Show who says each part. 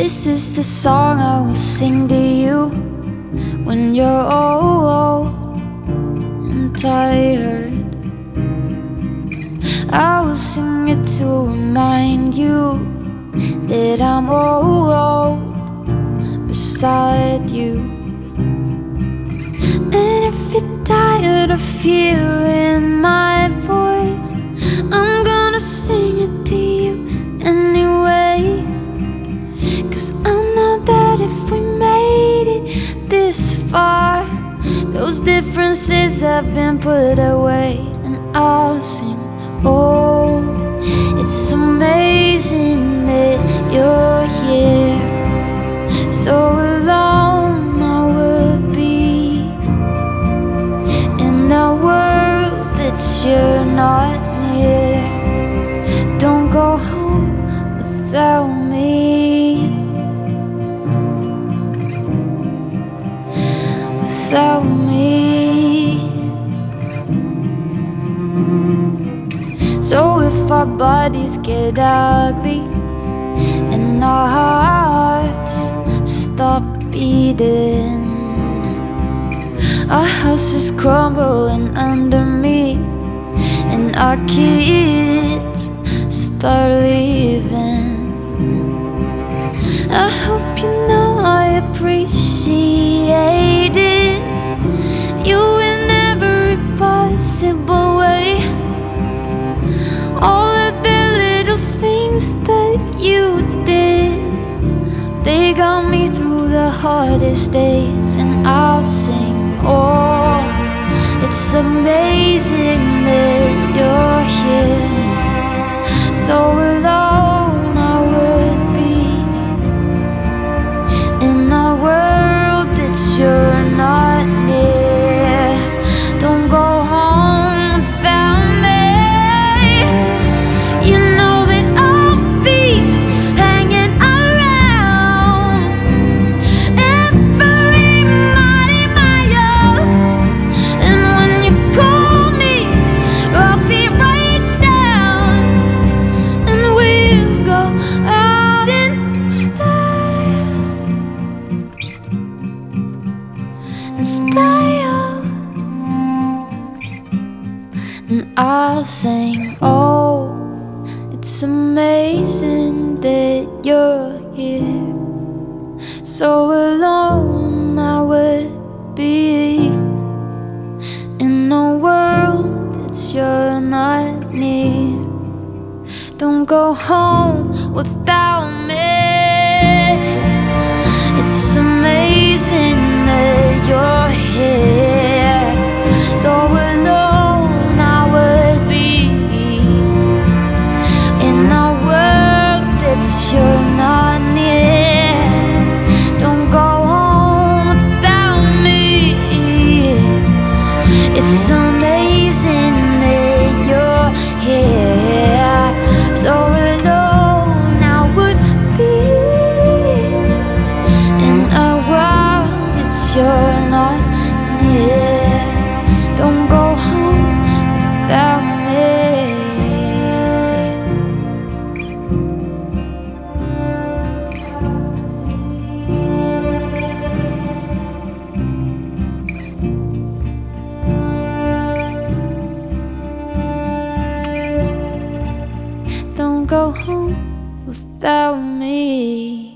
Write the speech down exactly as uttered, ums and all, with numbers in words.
Speaker 1: This is the song I will sing to you when you're old and tired. I will sing it to remind you that I'm old beside you. And if you're tired of hearing my voice, I'm gonna sing it to you anyway. 'Cause I know that if we made it this far, those differences have been put away. And I'll sing, oh, it's amazing that you're here. So alone I would be in a world that you're not near. Don't go home without me, without me. So if our bodies get ugly and our hearts stop beating, our house is crumbling under me, and our kids start leaving, I hope you know I appreciate it, you in every possible way. All of the little things that you did, they got me through the hardest days. And I'll sing, oh, it's amazing that you're here. So alone I would be in a world that you're not near. Don't go home without me. You know that I'll be hanging around every mile. And when you call me, I'll be right down, and we'll go out in style, in style. And I'll sing, oh, it's amazing that you're here. So alone I would be in a world that you're not near. Don't go home without me. It's amazing that you're here. So alone I would be in a world that you're not near. Don't go home without me. It's amazing that you're here. So alone I would be in a world that you're not near. Don't go home without me. Don't go home without me.